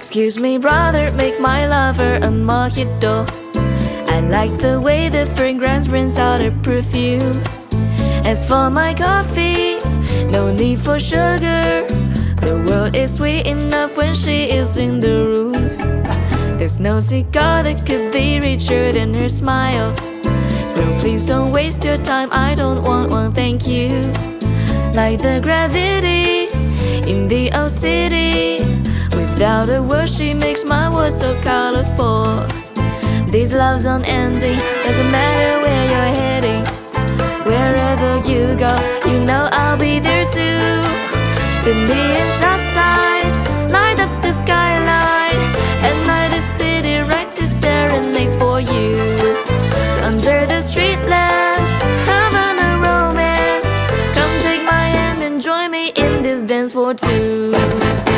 Excuse me, brother, make my lover a mojito. I like the way the fragrance brings out her perfume. As for my coffee, no need for sugar. The world is sweet enough when she is in the room. There's no cigar that could be richer than her smile. So please don't waste your time, I don't want one, thank you. Like the gravity in the old city, without a word she makes my world so colorful. This love's unending, doesn't matter where you're heading. Wherever you go, you know I'll be there too. The neon shop signs light up the skyline, at night the city right to serenade for you. Under the street lamps, having a romance. Come take my hand and join me in this dance for two.